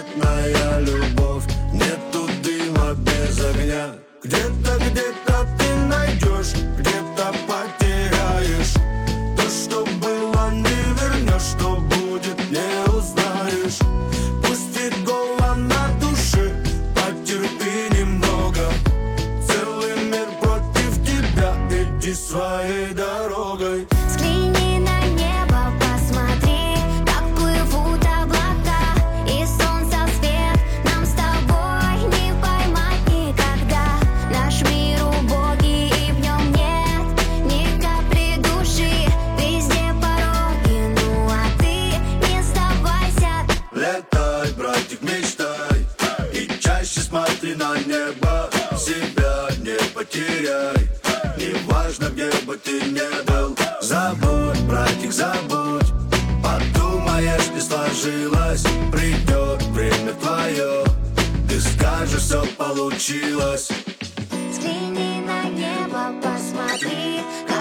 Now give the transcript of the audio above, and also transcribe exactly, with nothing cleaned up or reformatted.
бесцветная любовь. Нету дыма без огня. Где-то, где-то ты найдешь, где-то потеряешь. То, что было, не вернешь, что будет, не узнаешь. Пусть и голо на душе, потерпи немного. Целый мир против тебя, иди своей дорогой. Взгляни на небо, посмотри, как плывут облака, и солнца свет нам с тобой не поймать никогда. Наш мир убогий, и в нем нет ни капли души, везде пороги, ну а ты не сдавайся. Летай, братик, мечтай, и чаще смотри на небо. Себя не потеряй, неважно, где бы ты ни был. Забудь, братик, забудь, подумаешь, не сложилось. Придет время твое, ты скажешь, все получилось. Взгляни на небо, посмотри, как